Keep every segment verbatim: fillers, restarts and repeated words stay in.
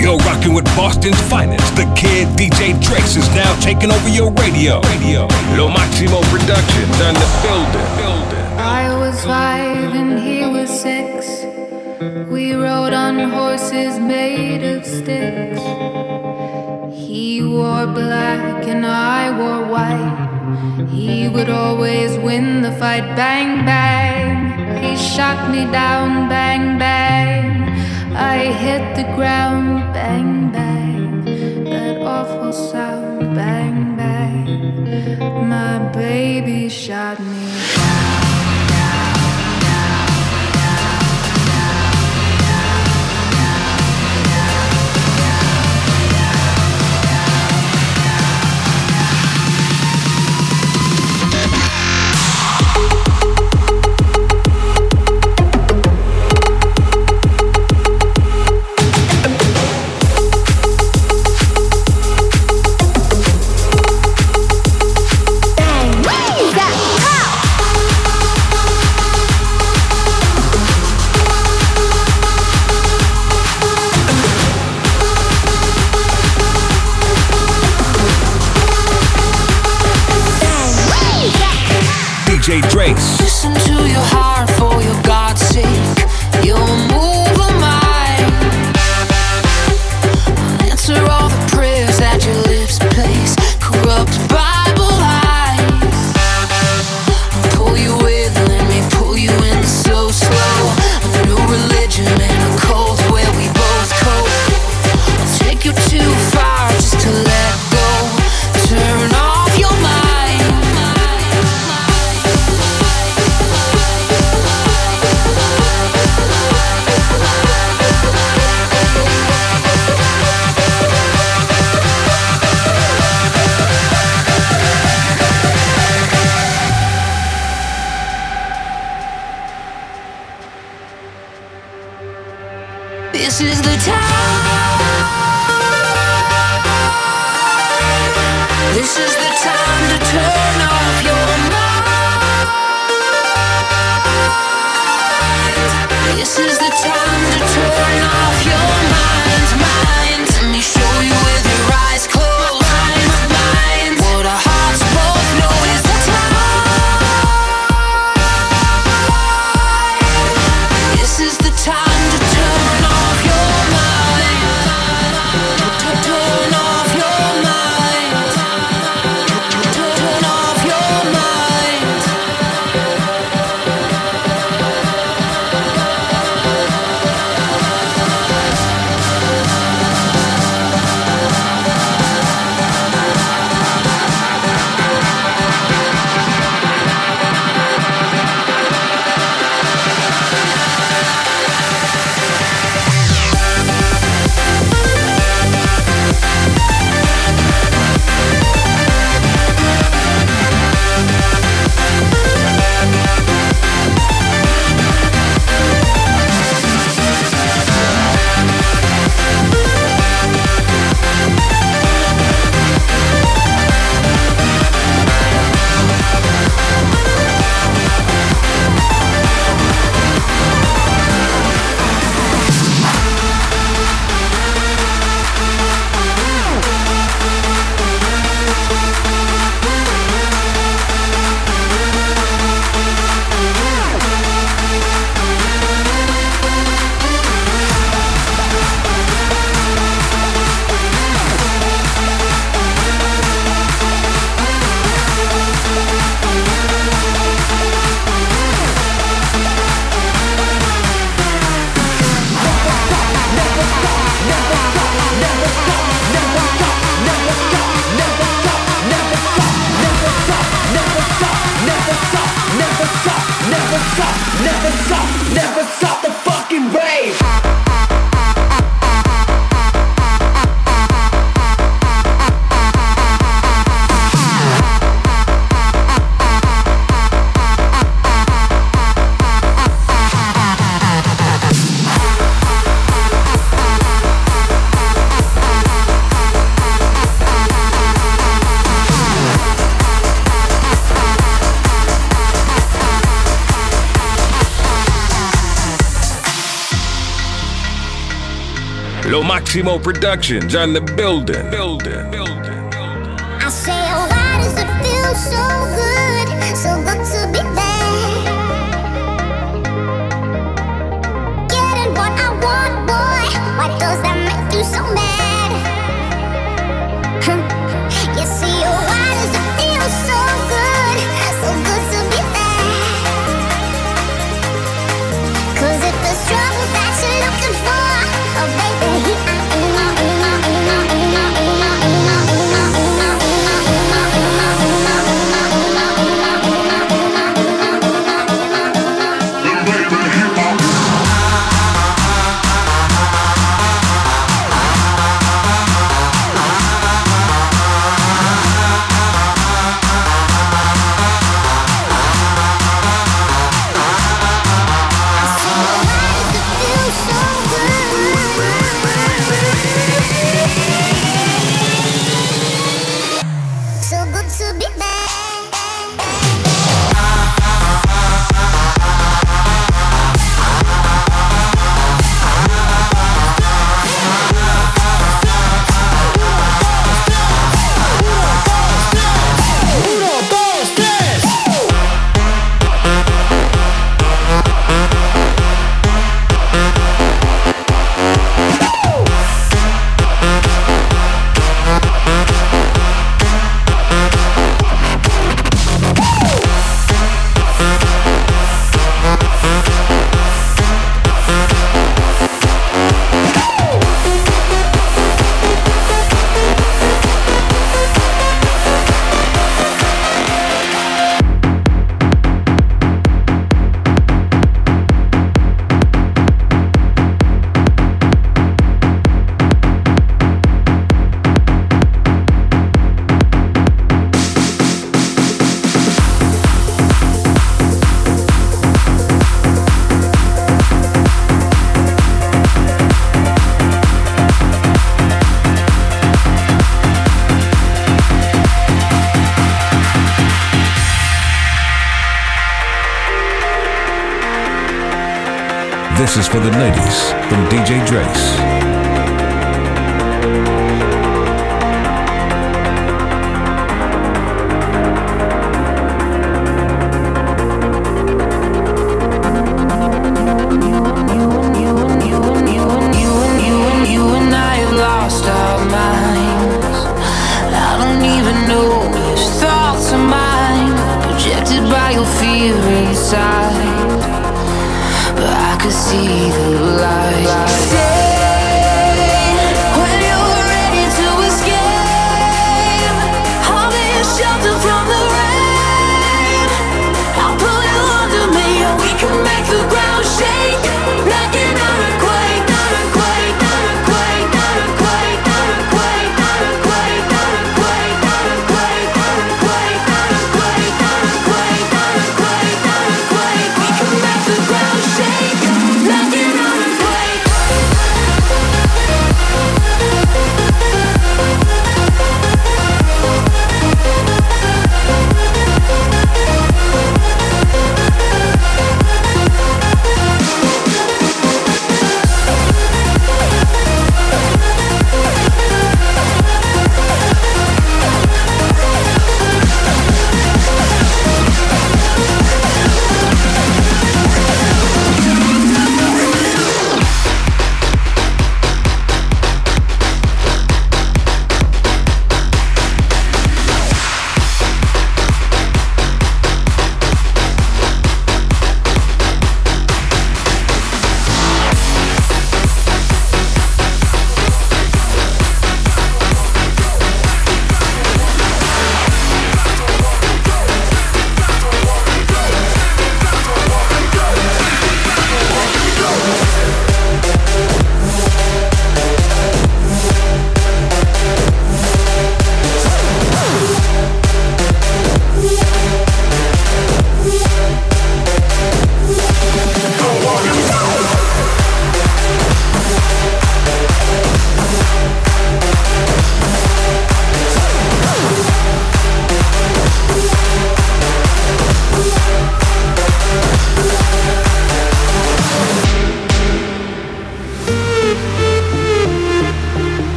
You're rocking with Boston's finest. The kid D J Trace is now taking over your radio. Radio. Lo Maximo Productions on the building. building. I was five and he was six. We rode on horses made of sticks. He wore black and I wore white. He would always win the fight. Bang, bang. He shot me down. Bang, bang. I hit the ground. Bang, bang. That awful sound. Bang, bang. My baby shot me down. D J Trace. Listen to your heart for your God's sake. You'll move a mind. I'll answer all the prayers that your lips place. Corrupt Bible lies. I'll pull you with, let me pull you in so slow. A new religion and a cult where we both cope. I'll take you too far just to let go. Turn off your mind. This is the time. This is the time to turn off your mind. This is the time to turn off your mind, mind. Let me show you with your eyes closed, mind, mind. What our hearts both know is the time. This is the time to turn off your mind. Turn off your mind. Turn off your mind. Lo Maximo Productions on the building. Building. Building. I say, oh, why does it feel so good, so good to be there? Getting what I want, boy. Why does that make you so mad? You see, oh, why does it feel so good, so good to be there? 'Cause if the struggle that you're looking for, oh baby, here I am. This is for the ladies from D J Drace. See the light. Stay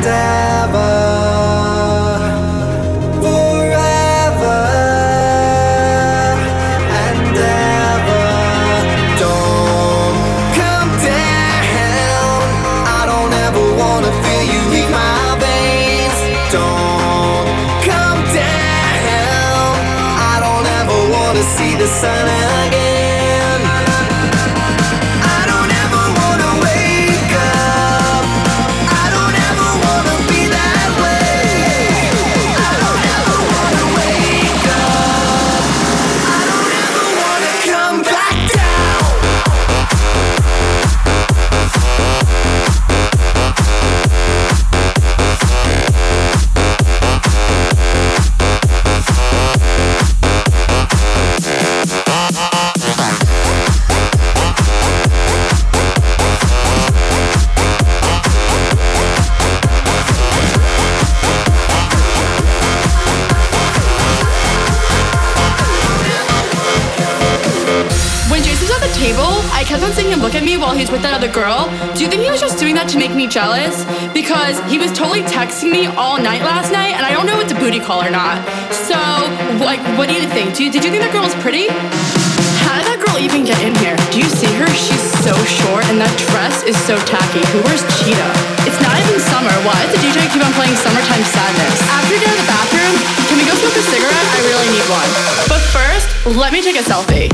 He's with that other girl. Do you think he was just doing that to make me jealous? Because he was totally texting me all night last night, and I don't know if it's a booty call or not. So, like, what do you think? Do you, did you think that girl was pretty? How did that girl even get in here? Do you see her? She's so short, and that dress is so tacky. Who wears cheetah? It's not even summer. Why does the D J keep on playing Summertime Sadness? After you get out of the bathroom, can we go smoke a cigarette? I really need one. But first, let me take a selfie.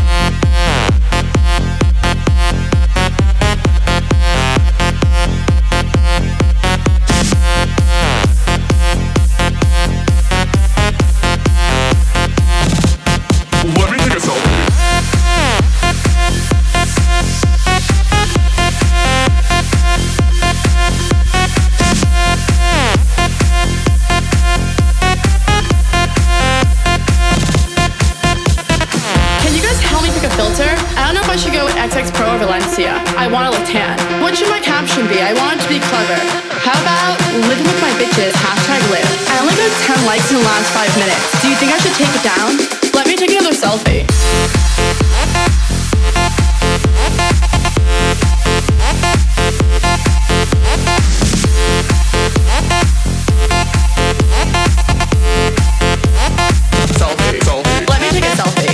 I want to look tan. What should my caption be? I want it to be clever. How about living with my bitches, hashtag live. I only got ten likes in the last five minutes. Do you think I should take it down? Let me take another selfie. Selfie, selfie. Let me take a selfie.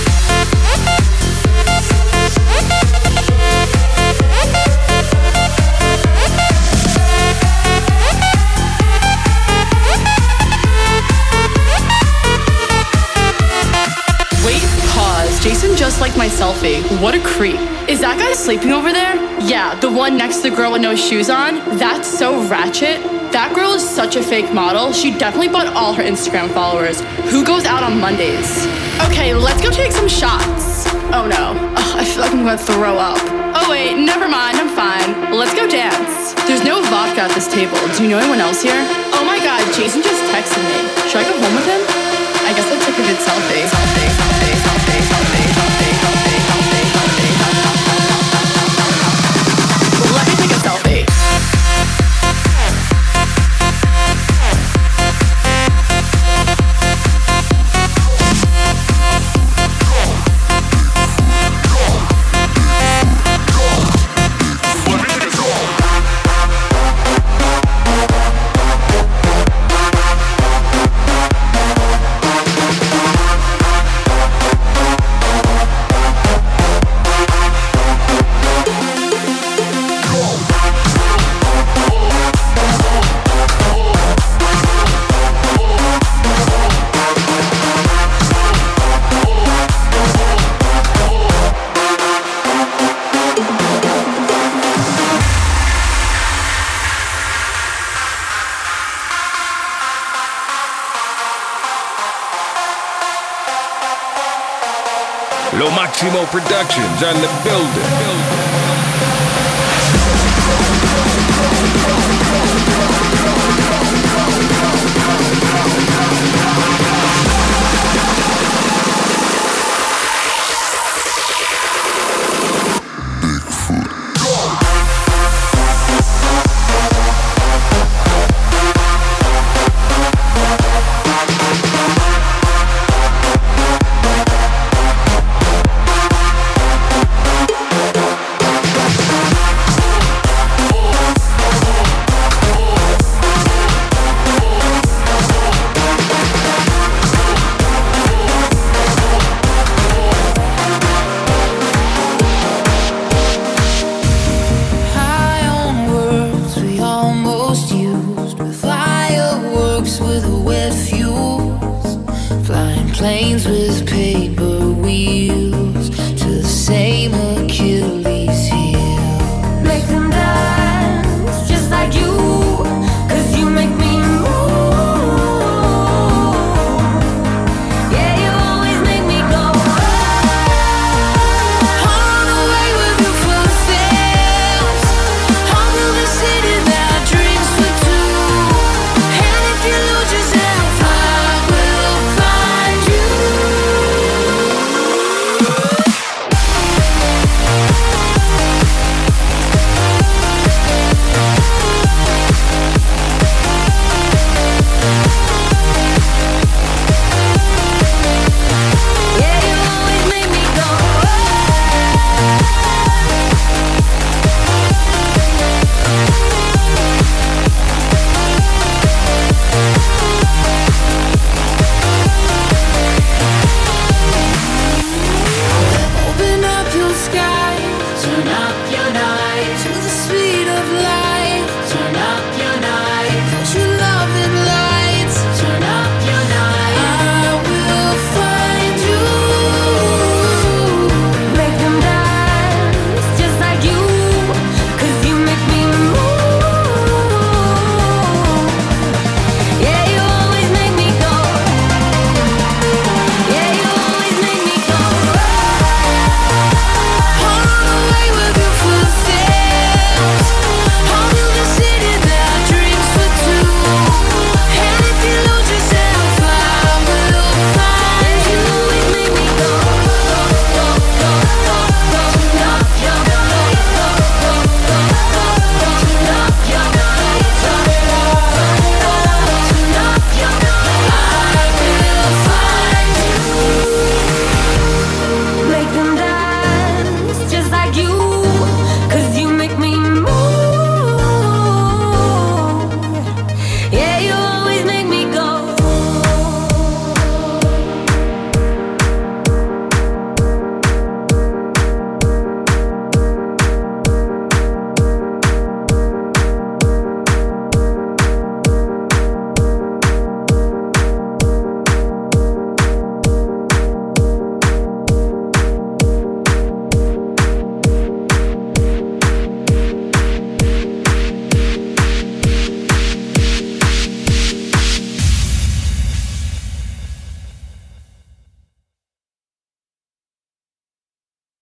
Jason just liked my selfie. What a creep. Is that guy sleeping over there? Yeah, the one next to the girl with no shoes on? That's so ratchet. That girl is such a fake model. She definitely bought all her Instagram followers. Who goes out on Mondays? Okay, let's go take some shots. Oh no. Ugh, I feel like I'm gonna throw up. Oh wait, never mind, I'm fine. Let's go dance. There's no vodka at this table. Do you know anyone else here? Oh my god, Jason just texted me. Should I go home with him? I guess I'll take a good selfie. Selfie, selfie, selfie, selfie, selfie, selfie, selfie, selfie, selfie. Let me take a selfie. Lo Maximo Productions on the building.